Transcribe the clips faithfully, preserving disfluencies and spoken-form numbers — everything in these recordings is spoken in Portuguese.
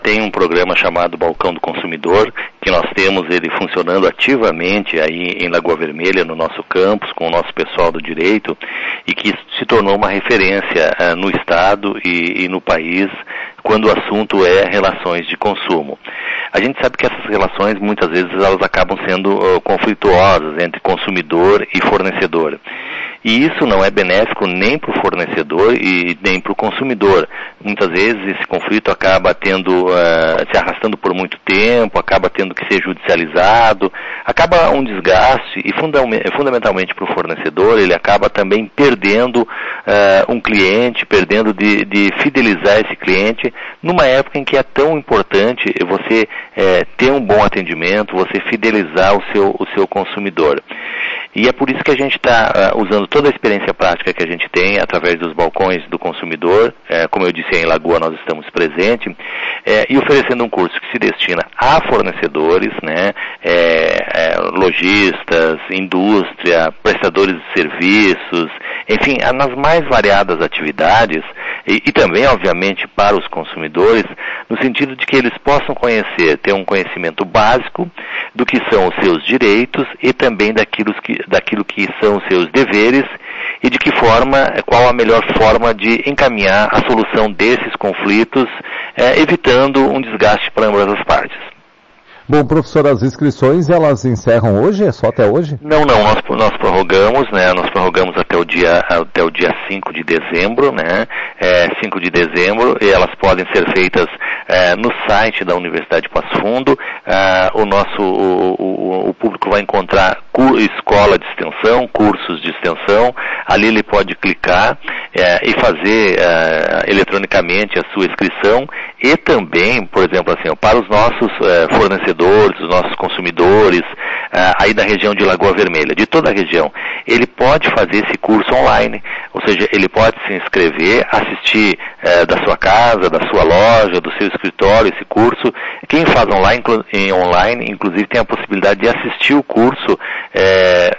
tem um programa chamado Balcão do Consumidor, que nós temos ele funcionando ativamente aí em Lagoa Vermelha, no nosso campus, com o nosso pessoal do direito, e que se tornou uma referência uh, no Estado e, e no país, quando o assunto é relações de consumo. A gente sabe que essas relações, muitas vezes, elas acabam sendo uh, conflituosas entre consumidor e fornecedor. E isso não é benéfico nem para o fornecedor e nem para o consumidor. Muitas vezes esse conflito acaba tendo, uh, se arrastando por muito tempo, acaba tendo que ser judicializado, acaba um desgaste e fundam- fundamentalmente para o fornecedor, ele acaba também perdendo uh, um cliente, perdendo de, de fidelizar esse cliente numa época em que é tão importante você uh, ter um bom atendimento, você fidelizar o seu, o seu consumidor. E é por isso que a gente está uh, usando toda a experiência prática que a gente tem através dos balcões do consumidor, eh, como eu disse, em Lagoa nós estamos presentes, eh, e oferecendo um curso que se destina a fornecedores, né, eh, eh, lojistas, indústria, prestadores de serviços, enfim, nas mais variadas atividades, e, e também, obviamente, para os consumidores, no sentido de que eles possam conhecer, ter um conhecimento básico do que são os seus direitos e também daquilo que, daquilo que são os seus deveres e de que forma, qual a melhor forma de encaminhar a solução desses conflitos, eh, evitando um desgaste para ambas as partes. Bom, professor, as inscrições, elas encerram hoje? É só até hoje? Não, não, nós, nós prorrogamos, né, nós prorrogamos até o dia, até o dia cinco de dezembro, né, é, cinco de dezembro, e elas podem ser feitas é, no site da Universidade de Passo Fundo. É, o nosso, o, o, o público vai encontrar cu, escola de extensão, cursos de extensão, ali ele pode clicar é, e fazer é, eletronicamente a sua inscrição, e também, por exemplo, assim, para os nossos é, fornecedores, os nossos consumidores, uh, aí da região de Lagoa Vermelha, de toda a região, ele pode fazer esse curso online, ou seja, ele pode se inscrever, assistir uh, da sua casa, da sua loja, do seu escritório, esse curso. Quem faz online, em online, inclusive, tem a possibilidade de assistir o curso eh,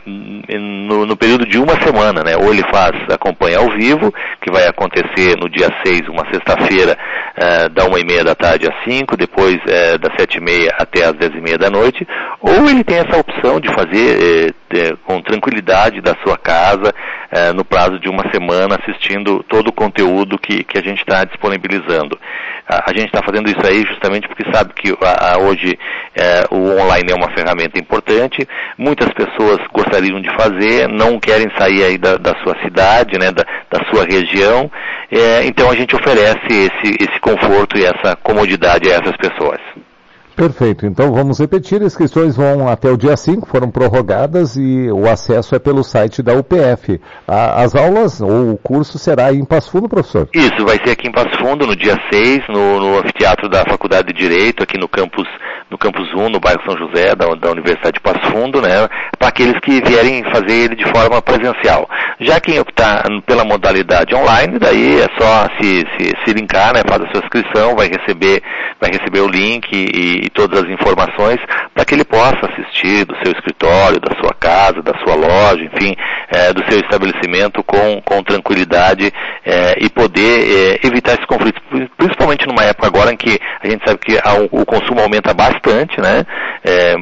no, no período de uma semana, né? Ou ele faz, acompanha ao vivo, que vai acontecer no dia seis, uma sexta-feira, eh, da uma e meia da tarde às cinco, depois eh, das sete e meia até às dez e meia da noite, ou ele tem essa opção de fazer eh, eh, com tranquilidade da sua casa, eh, no prazo de uma semana, assistindo todo o conteúdo que, que a gente está disponibilizando. A, a gente está fazendo isso aí justamente porque sabe que a, a, hoje eh, o online é uma ferramenta importante, muitas pessoas gostariam de fazer, não querem sair aí da, da sua cidade, né, da, da sua região, eh, então a gente oferece esse, esse conforto e essa comodidade a essas pessoas. Perfeito, então vamos repetir, inscrições vão até o dia cinco, foram prorrogadas e o acesso é pelo site da U P F. As aulas ou o curso será em Passo Fundo, professor? Isso, vai ser aqui em Passo Fundo, no dia seis, no, no anfiteatro da Faculdade de Direito, aqui no campus, no campus um, no bairro São José, da, da Universidade de Passo Fundo, né, para aqueles que vierem fazer ele de forma presencial. Já quem optar pela modalidade online, daí é só se, se, se linkar, né, faz a sua inscrição, vai receber, vai receber o link e e todas as informações para que ele possa assistir do seu escritório, da sua casa, da sua loja, enfim, é, do seu estabelecimento com, com tranquilidade é, e poder é, evitar esses conflitos, principalmente numa época agora em que a gente sabe que a, o consumo aumenta bastante, né, é,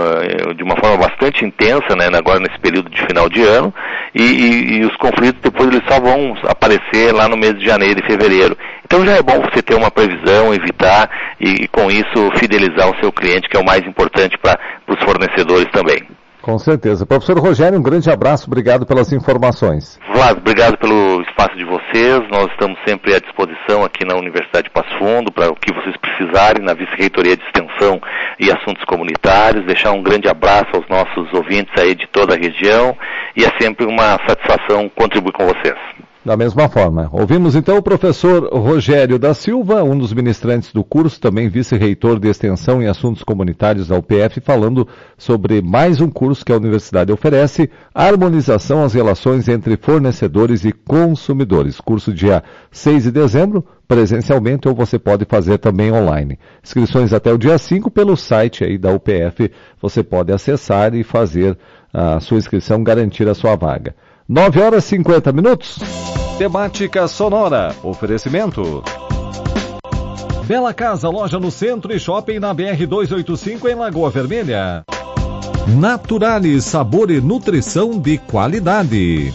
de uma forma bastante intensa, né, agora nesse período de final de ano, e, e, e os conflitos depois eles só vão aparecer lá no mês de janeiro e fevereiro. Então já é bom você ter uma previsão, evitar e, e com isso fidelizar o seu cliente, que é o mais importante para os fornecedores também. Com certeza. Professor Rogério, um grande abraço, obrigado pelas informações. Vlad, obrigado pelo espaço de vocês, nós estamos sempre à disposição aqui na Universidade de Passo Fundo, para o que vocês precisarem, na Vice-Reitoria de Extensão e Assuntos Comunitários, deixar um grande abraço aos nossos ouvintes aí de toda a região, e é sempre uma satisfação contribuir com vocês. Da mesma forma. Ouvimos então o professor Rogério da Silva, um dos ministrantes do curso, também vice-reitor de Extensão e Assuntos Comunitários da U P F, falando sobre mais um curso que a universidade oferece, Harmonização às Relações entre Fornecedores e Consumidores. Curso dia seis de dezembro, presencialmente, ou você pode fazer também online. Inscrições até o dia cinco pelo site aí da U P F, você pode acessar e fazer a sua inscrição, garantir a sua vaga. nove horas e cinquenta minutos. Temática sonora. Oferecimento Bela Casa, loja no centro e shopping na B R duzentos e oitenta e cinco em Lagoa Vermelha. Naturalis, sabor e nutrição de qualidade.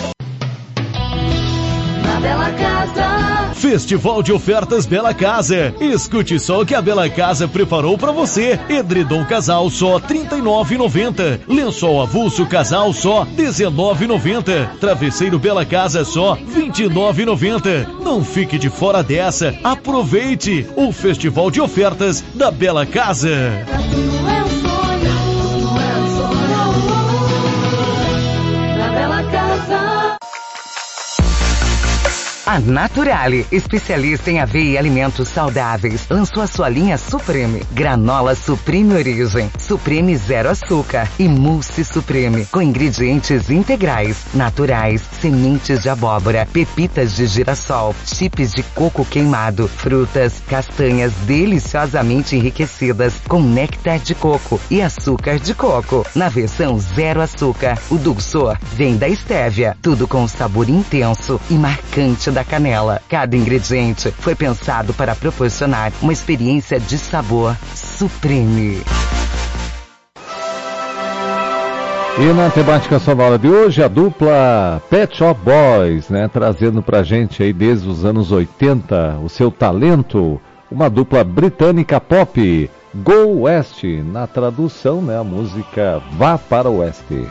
Na Bela Casa. Festival de ofertas Bela Casa. Escute só o que a Bela Casa preparou para você. Edredom casal só trinta e nove reais e noventa centavos. Lençol avulso casal só dezenove reais e noventa centavos. Travesseiro Bela Casa só vinte e nove reais e noventa centavos. Não fique de fora dessa. Aproveite o Festival de ofertas da Bela Casa. A Naturale, especialista em aveia e alimentos saudáveis, lançou a sua linha Supreme. Granola Supreme Origem, Supreme Zero Açúcar e Mousse Supreme, com ingredientes integrais, naturais, sementes de abóbora, pepitas de girassol, chips de coco queimado, frutas, castanhas deliciosamente enriquecidas com néctar de coco e açúcar de coco. Na versão Zero Açúcar, o dulçor vem da estévia, tudo com sabor intenso e marcante da canela. Cada ingrediente foi pensado para proporcionar uma experiência de sabor supreme. E na temática sonora de hoje, a dupla Pet Shop Boys, né, trazendo pra gente aí desde os anos oitenta o seu talento, uma dupla britânica pop, Go West, na tradução, né, a música Vá para o Oeste.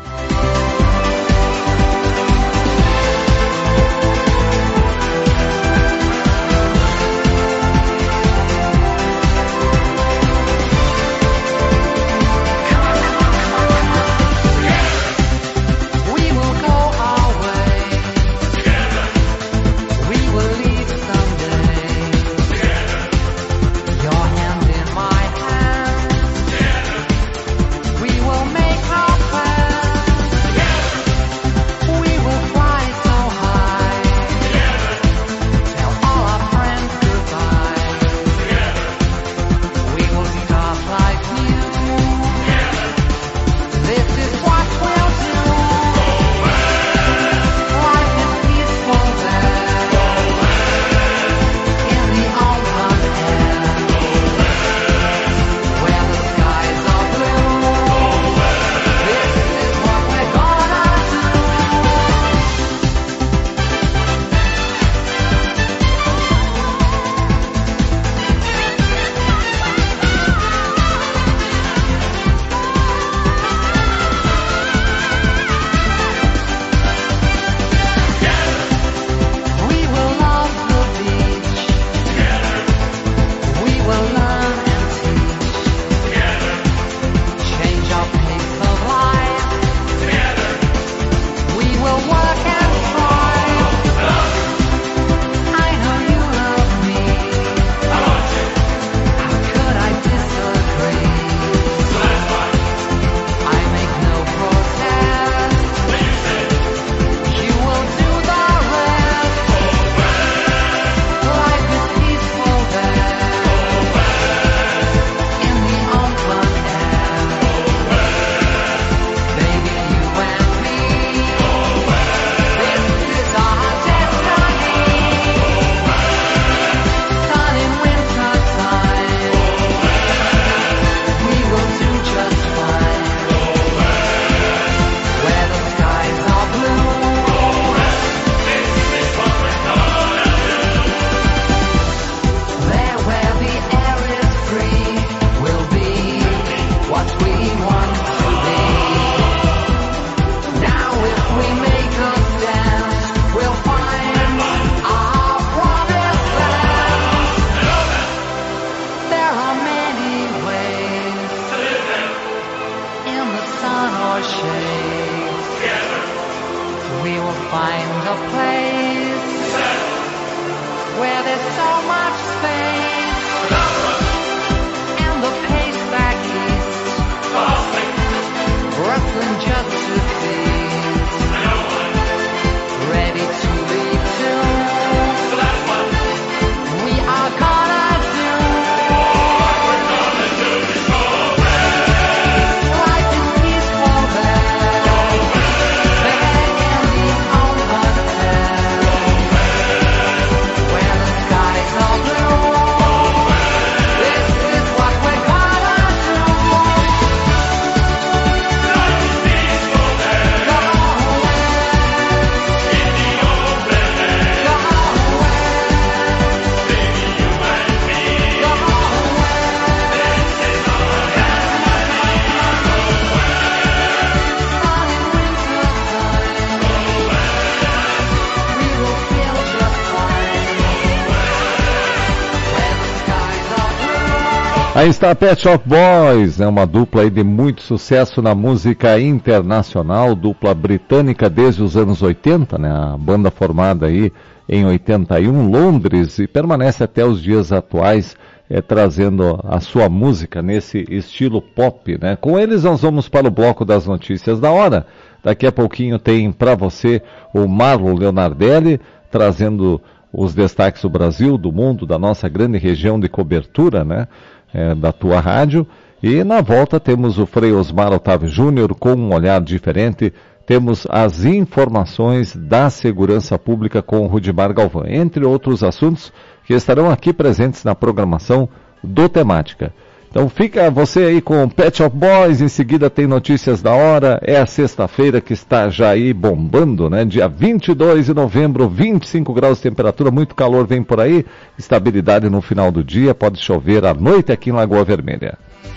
Aí está a Pet Shop Boys, é uma dupla aí de muito sucesso na música internacional, dupla britânica desde os anos oitenta, né? A banda formada aí em oitenta e um, Londres, e permanece até os dias atuais, é, trazendo a sua música nesse estilo pop, né? Com eles nós vamos para o bloco das notícias da hora. Daqui a pouquinho tem para você o Marlon Leonardelli, trazendo os destaques do Brasil, do mundo, da nossa grande região de cobertura, né? É, da tua rádio, e na volta temos o Frei Osmar Otávio Júnior com um olhar diferente, temos as informações da segurança pública com o Rudimar Galvão, entre outros assuntos que estarão aqui presentes na programação do Temática. Então fica você aí com o Pet Shop Boys, em seguida tem notícias da hora, é a sexta-feira que está já aí bombando, né? Dia vinte e dois de novembro, vinte e cinco graus de temperatura, muito calor vem por aí, estabilidade no final do dia, pode chover à noite aqui em Lagoa Vermelha.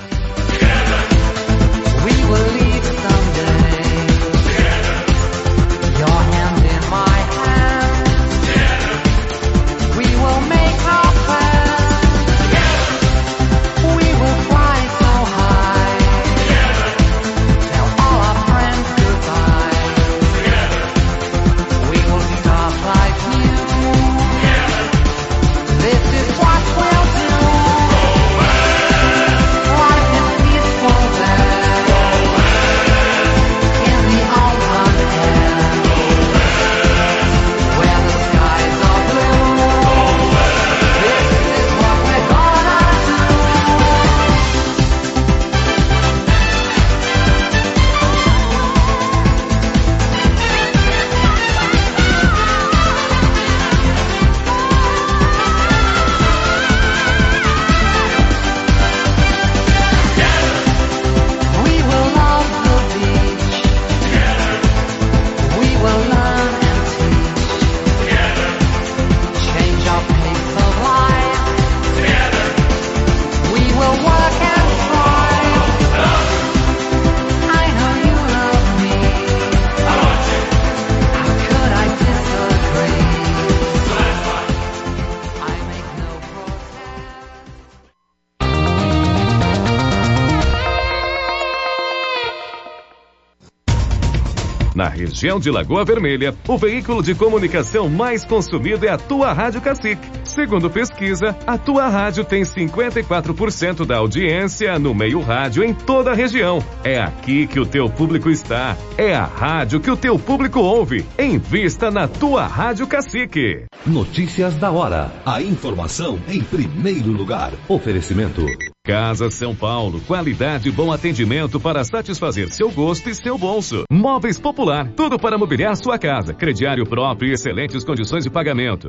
Na região de Lagoa Vermelha, o veículo de comunicação mais consumido é a Tua Rádio Cacique. Segundo pesquisa, a Tua Rádio tem cinquenta e quatro por cento da audiência no meio rádio em toda a região. É aqui que o teu público está. É a rádio que o teu público ouve. Invista na Tua Rádio Cacique. Notícias da hora. A informação em primeiro lugar. Oferecimento. Casa São Paulo, qualidade e bom atendimento para satisfazer seu gosto e seu bolso. Móveis Popular, tudo para mobiliar sua casa. Crediário próprio e excelentes condições de pagamento.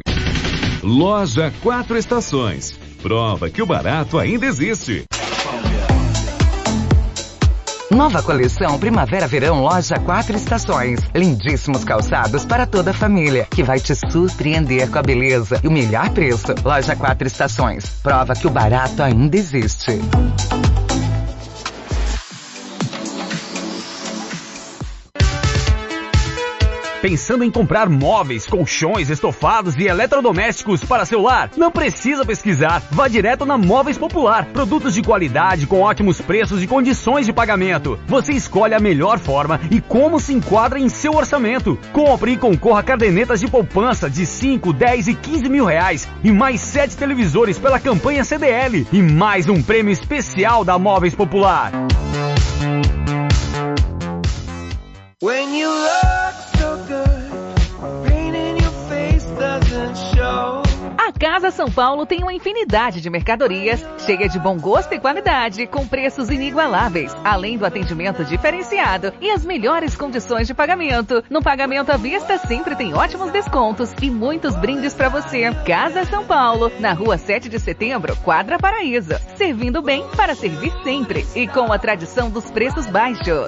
Loja Quatro Estações, prova que o barato ainda existe. Nova coleção Primavera-Verão Loja Quatro Estações. Lindíssimos calçados para toda a família, que vai te surpreender com a beleza e o melhor preço. Loja Quatro Estações. Prova que o barato ainda existe. Pensando em comprar móveis, colchões, estofados e eletrodomésticos para seu lar? Não precisa pesquisar. Vá direto na Móveis Popular. Produtos de qualidade com ótimos preços e condições de pagamento. Você escolhe a melhor forma e como se enquadra em seu orçamento. Compre e concorra a cadernetas de poupança de cinco, dez e quinze mil reais e mais sete televisores pela campanha C D L e mais um prêmio especial da Móveis Popular. When you look so good, pain in your face doesn't show. A Casa São Paulo tem uma infinidade de mercadorias, cheia de bom gosto e qualidade, com preços inigualáveis, além do atendimento diferenciado e as melhores condições de pagamento. No pagamento à vista sempre tem ótimos descontos e muitos brindes para você. Casa São Paulo, na rua sete de setembro, Quadra Paraíso. Servindo bem para servir sempre e com a tradição dos preços baixos.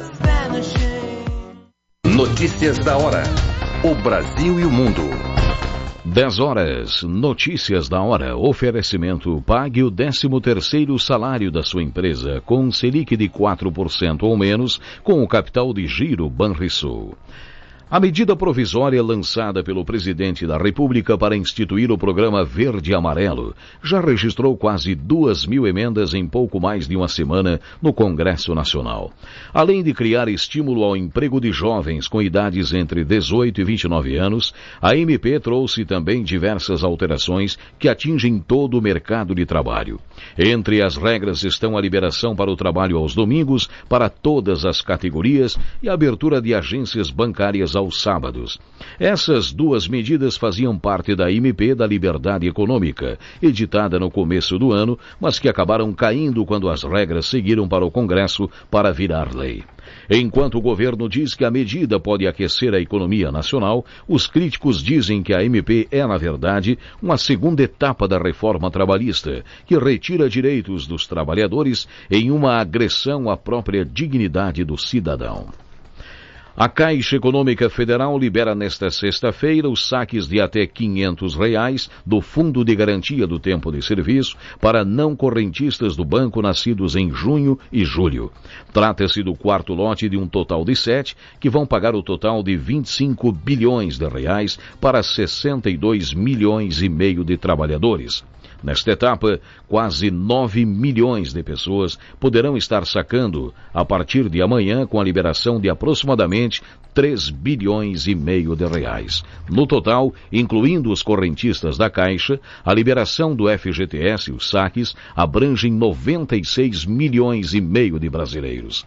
Notícias da hora. O Brasil e o mundo. dez horas. Notícias da hora. Oferecimento. Pague o décimo terceiro salário da sua empresa com Selic de quatro por cento ou menos com o capital de giro Banrisul. A medida provisória lançada pelo presidente da República para instituir o programa Verde e Amarelo já registrou quase duas mil emendas em pouco mais de uma semana no Congresso Nacional. Além de criar estímulo ao emprego de jovens com idades entre dezoito e vinte e nove anos, a M P trouxe também diversas alterações que atingem todo o mercado de trabalho. Entre as regras estão a liberação para o trabalho aos domingos para todas as categorias e a abertura de agências bancárias aos sábados. Essas duas medidas faziam parte da M P da Liberdade Econômica, editada no começo do ano, mas que acabaram caindo quando as regras seguiram para o Congresso para virar lei. Enquanto o governo diz que a medida pode aquecer a economia nacional, os críticos dizem que a M P é, na verdade, uma segunda etapa da reforma trabalhista, que retira direitos dos trabalhadores em uma agressão à própria dignidade do cidadão. A Caixa Econômica Federal libera nesta sexta-feira os saques de até quinhentos reais do Fundo de Garantia do Tempo de Serviço para não correntistas do banco nascidos em junho e julho. Trata-se do quarto lote de um total de sete, que vão pagar o total de vinte e cinco bilhões de reais para sessenta e dois milhões e meio de trabalhadores. Nesta etapa, quase nove milhões de pessoas poderão estar sacando a partir de amanhã com a liberação de aproximadamente três bilhões e meio de reais. No total, incluindo os correntistas da Caixa, a liberação do F G T S e os saques abrangem noventa e seis milhões e meio de brasileiros.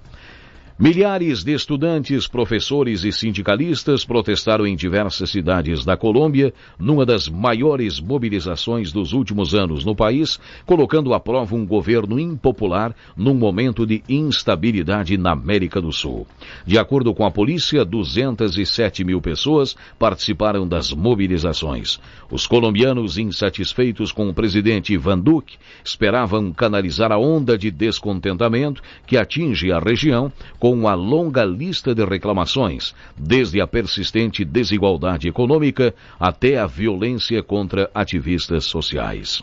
Milhares de estudantes, professores e sindicalistas protestaram em diversas cidades da Colômbia, numa das maiores mobilizações dos últimos anos no país, colocando à prova um governo impopular num momento de instabilidade na América do Sul. De acordo com a polícia, duzentas e sete mil pessoas participaram das mobilizações. Os colombianos, insatisfeitos com o presidente Ivan Duque, esperavam canalizar a onda de descontentamento que atinge a região com uma longa lista de reclamações, desde a persistente desigualdade econômica até a violência contra ativistas sociais.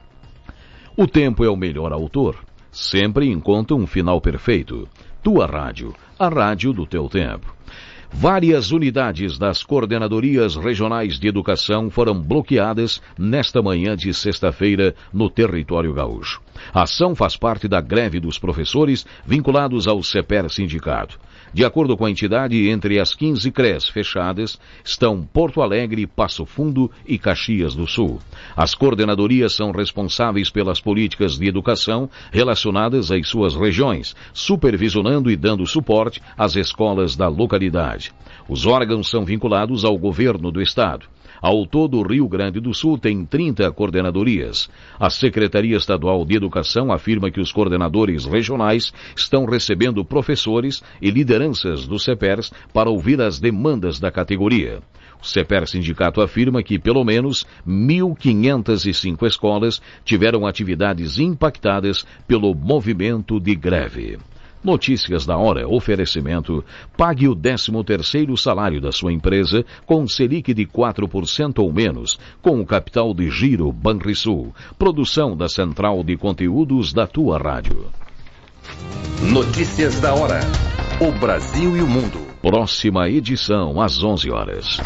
O tempo é o melhor autor. Sempre encontra um final perfeito. Tua rádio, a rádio do teu tempo. Várias unidades das coordenadorias regionais de educação foram bloqueadas nesta manhã de sexta-feira no território gaúcho. A ação faz parte da greve dos professores vinculados ao CEPER Sindicato. De acordo com a entidade, entre as quinze C R E S fechadas estão Porto Alegre, Passo Fundo e Caxias do Sul. As coordenadorias são responsáveis pelas políticas de educação relacionadas às suas regiões, supervisionando e dando suporte às escolas da localidade. Os órgãos são vinculados ao governo do estado. Ao todo, o Rio Grande do Sul tem trinta coordenadorias. A Secretaria Estadual de Educação afirma que os coordenadores regionais estão recebendo professores e lideranças do CEPERS para ouvir as demandas da categoria. O CEPER Sindicato afirma que pelo menos mil quinhentas e cinco escolas tiveram atividades impactadas pelo movimento de greve. Notícias da hora, oferecimento, pague o décimo terceiro salário da sua empresa com Selic de quatro por cento ou menos, com o capital de giro Banrisul. Produção da Central de Conteúdos da tua rádio. Notícias da hora. O Brasil e o mundo. Próxima edição às onze horas.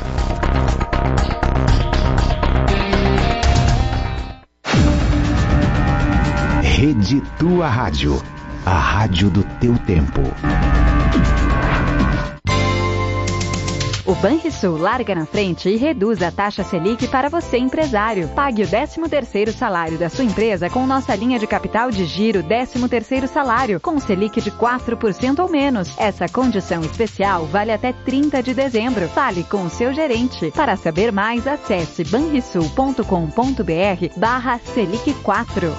Rede Tua Rádio. A rádio do teu tempo. O Banrisul larga na frente e reduz a taxa Selic para você, empresário. Pague o décimo terceiro salário da sua empresa com nossa linha de capital de giro décimo terceiro salário, com Selic de quatro por cento ou menos. Essa condição especial vale até trinta de dezembro. Fale com o seu gerente. Para saber mais, acesse banrisul ponto com ponto br barra Selic quatro.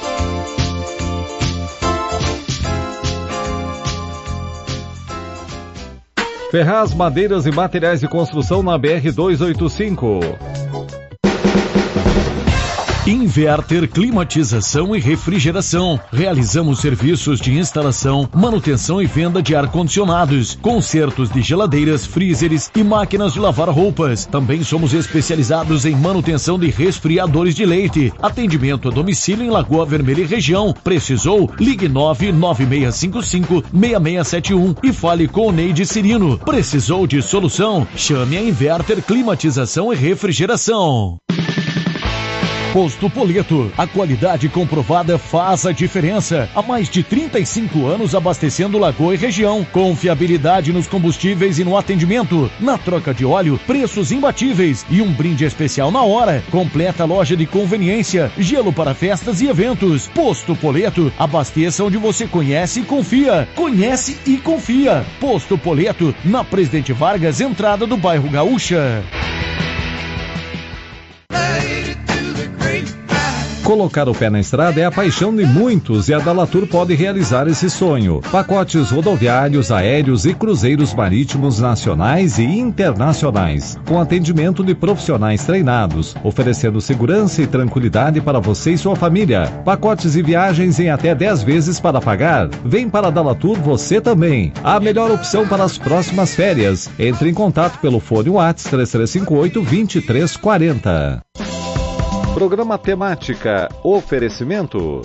Ferraz, madeiras e materiais de construção na B R duzentos e oitenta e cinco. Inverter Climatização e Refrigeração. Realizamos serviços de instalação, manutenção e venda de ar-condicionados, consertos de geladeiras, freezers e máquinas de lavar roupas. Também somos especializados em manutenção de resfriadores de leite. Atendimento a domicílio em Lagoa Vermelha e região. Precisou? Ligue nove nove seis cinco cinco, seis seis sete um e fale com o Neide Cirino. Precisou de solução? Chame a Inverter Climatização e Refrigeração. Posto Poleto, a qualidade comprovada faz a diferença. Há mais de trinta e cinco anos abastecendo Lagoa e região. Confiabilidade nos combustíveis e no atendimento. Na troca de óleo, preços imbatíveis e um brinde especial na hora. Completa loja de conveniência, gelo para festas e eventos. Posto Poleto, abasteça onde você conhece e confia. Conhece e confia. Posto Poleto, na Presidente Vargas, entrada do bairro Gaúcha. Colocar o pé na estrada é a paixão de muitos e a Dalatur pode realizar esse sonho. Pacotes rodoviários, aéreos e cruzeiros marítimos nacionais e internacionais, com atendimento de profissionais treinados, oferecendo segurança e tranquilidade para você e sua família. Pacotes e viagens em até dez vezes para pagar. Vem para a Dalatur você também. A melhor opção para as próximas férias. Entre em contato pelo fone WhatsApp três três cinco oito, dois três quatro zero. Programa Temática, oferecimento.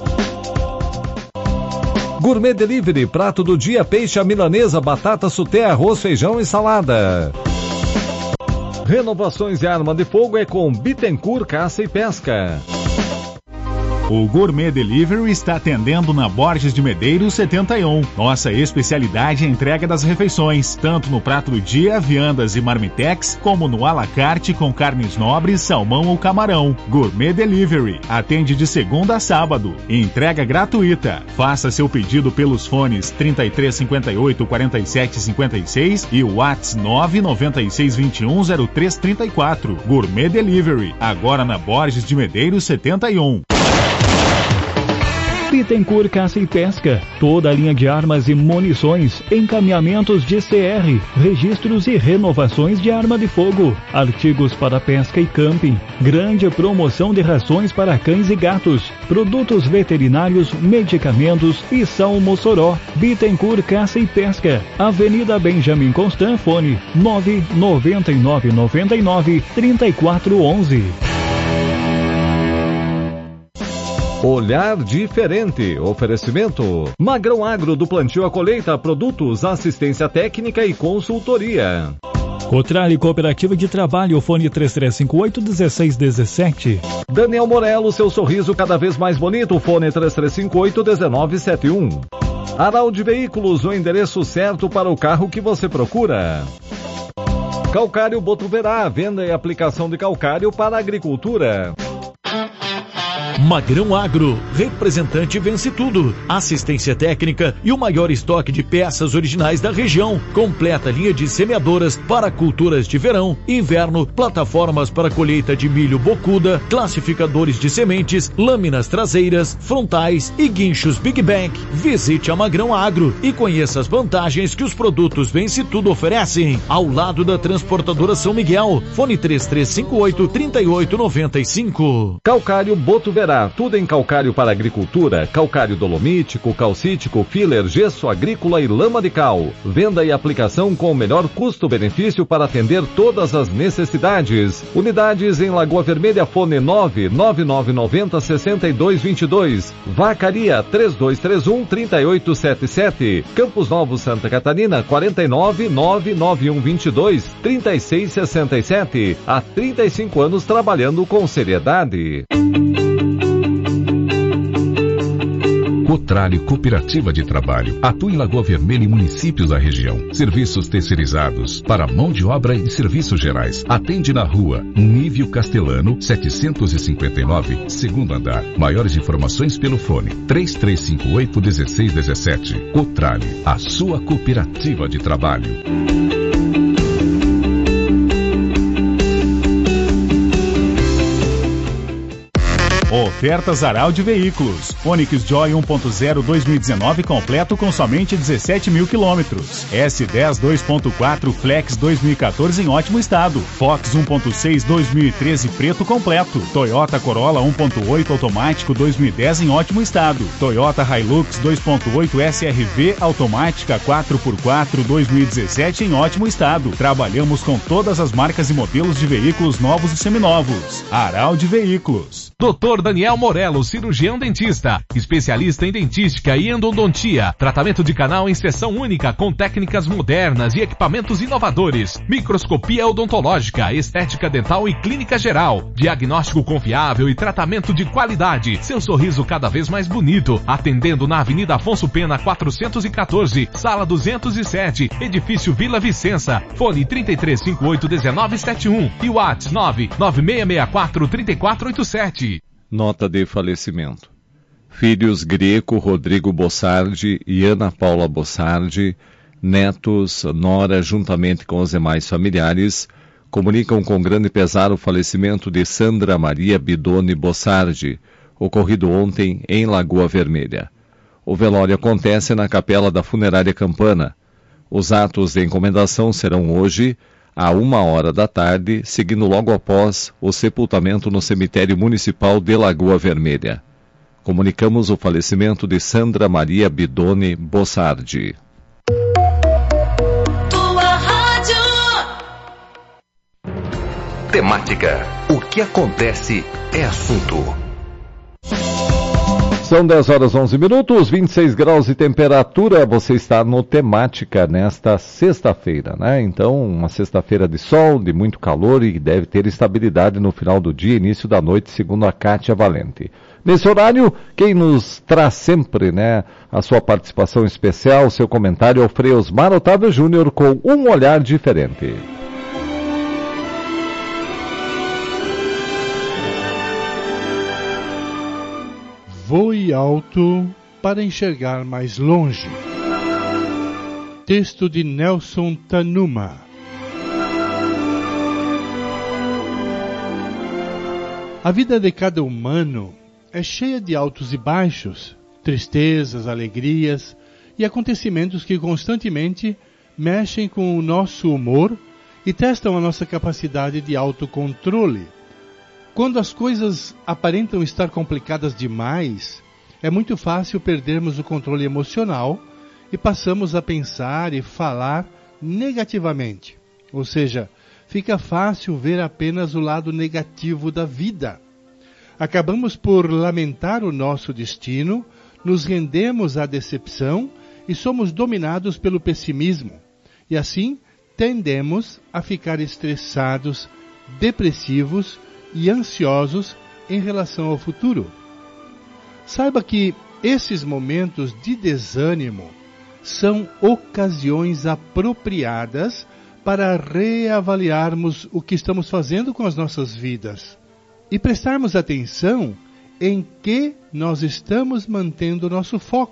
Gourmet Delivery, prato do dia, peixe à milanesa, batata sauté, arroz, feijão e salada. Renovações de arma de fogo é com Bittencourt Caça e Pesca. O Gourmet Delivery está atendendo na Borges de Medeiros setenta e um. Nossa especialidade é a entrega das refeições, tanto no prato do dia, viandas e marmitex, como no à la carte com carnes nobres, salmão ou camarão. Gourmet Delivery atende de segunda a sábado. Entrega gratuita. Faça seu pedido pelos fones trinta e três, cinquenta e oito, quarenta e sete, cinquenta e seis e o WhatsApp nove nove seis, vinte e um, zero três trinta e quatro. Gourmet Delivery, agora na Borges de Medeiros setenta e um. Bittencourt Caça e Pesca, toda a linha de armas e munições, encaminhamentos de C R, registros e renovações de arma de fogo, artigos para pesca e camping, grande promoção de rações para cães e gatos, produtos veterinários, medicamentos e sal Mossoró. Bittencourt Caça e Pesca, Avenida Benjamin Constant, fone nove nove nove nove nove, três quatro um um. Olhar diferente. Oferecimento. Magrão Agro, do plantio à colheita, produtos, assistência técnica e consultoria. Cotrale Cooperativa de Trabalho, fone três três cinco oito, um seis um sete. Daniel Morello, seu sorriso cada vez mais bonito, fone três três cinco oito, um nove sete um. Araldi Veículos, o endereço certo para o carro que você procura. Calcário Botuverá, venda e aplicação de calcário para a agricultura. Magrão Agro, representante Vence Tudo, assistência técnica e o maior estoque de peças originais da região. Completa linha de semeadoras para culturas de verão, inverno, plataformas para colheita de milho bocuda, classificadores de sementes, lâminas traseiras, frontais e guinchos Big Bang. Visite a Magrão Agro e conheça as vantagens que os produtos Vence Tudo oferecem. Ao lado da transportadora São Miguel, fone três três cinco oito, três oito nove cinco. Calcário Botuverá, tudo em calcário para agricultura, calcário dolomítico, calcítico, filler, gesso agrícola e lama de cal. Venda e aplicação com o melhor custo-benefício para atender todas as necessidades. Unidades em Lagoa Vermelha, fone nove nove nove nove zero, seis dois dois dois. Vacaria três dois três um, três oito sete sete. Campos Novos, Santa Catarina, quarenta e nove, nove nove um dois dois, trinta e seis sessenta e sete. Há trinta e cinco anos trabalhando com seriedade. Cotrale Cooperativa de Trabalho. Atua em Lagoa Vermelha e municípios da região. Serviços terceirizados para mão de obra e serviços gerais. Atende na rua Nívio Castelano, setecentos e cinquenta e nove, segundo andar. Maiores informações pelo fone três três cinco oito, um seis um sete. Cotrale, a sua cooperativa de trabalho. Ofertas Aral de Veículos. Onix Joy um ponto zero dois mil e dezenove completo com somente dezessete mil quilômetros. S dez dois ponto quatro Flex dois mil e quatorze em ótimo estado. Fox um ponto seis dois mil e treze preto completo. Toyota Corolla um ponto oito automático dois mil e dez em ótimo estado. Toyota Hilux dois ponto oito S R V automática quatro por quatro dois mil e dezessete em ótimo estado. Trabalhamos com todas as marcas e modelos de veículos novos e seminovos. Aral de Veículos. doutor Daniel Morello, cirurgião dentista, especialista em dentística e endodontia, tratamento de canal em seção única com técnicas modernas e equipamentos inovadores, microscopia odontológica, estética dental e clínica geral, diagnóstico confiável e tratamento de qualidade, seu sorriso cada vez mais bonito, atendendo na Avenida Afonso Pena quatrocentos e quatorze, sala duzentos e sete, edifício Vila Vicença, fone trinta e três cinquenta e oito dezenove setenta e um e WhatsApp nove nove seis seis quatro três quatro oito sete. Nota de falecimento. Filhos Greco Rodrigo Bossardi e Ana Paula Bossardi, netos, nora, juntamente com os demais familiares, comunicam com grande pesar o falecimento de Sandra Maria Bidoni Bossardi, ocorrido ontem em Lagoa Vermelha. O velório acontece na capela da Funerária Campana. Os atos de encomendação serão hoje, à uma hora da tarde, seguindo logo após o sepultamento no cemitério municipal de Lagoa Vermelha. Comunicamos o falecimento de Sandra Maria Bidoni Bossardi. Tua rádio. Temática. O que acontece é assunto. São dez horas e onze minutos, vinte e seis graus de temperatura. Você está no Temática nesta sexta-feira, né? Então, uma sexta-feira de sol, de muito calor e deve ter estabilidade no final do dia, início da noite, segundo a Kátia Valente. Nesse horário, quem nos traz sempre, né, a sua participação especial, seu comentário é o Frei Osmar Otávio Júnior com um olhar diferente. Voe alto para enxergar mais longe. Texto de Nelson Tanuma. A vida de cada humano é cheia de altos e baixos, tristezas, alegrias e acontecimentos que constantemente mexem com o nosso humor e testam a nossa capacidade de autocontrole. Quando as coisas aparentam estar complicadas demais, é muito fácil perdermos o controle emocional e passamos a pensar e falar negativamente. Ou seja, fica fácil ver apenas o lado negativo da vida. Acabamos por lamentar o nosso destino, nos rendemos à decepção e somos dominados pelo pessimismo. E assim, tendemos a ficar estressados, depressivos e ansiosos em relação ao futuro. Saiba que esses momentos de desânimo são ocasiões apropriadas para reavaliarmos o que estamos fazendo com as nossas vidas e prestarmos atenção em que nós estamos mantendo nosso foco.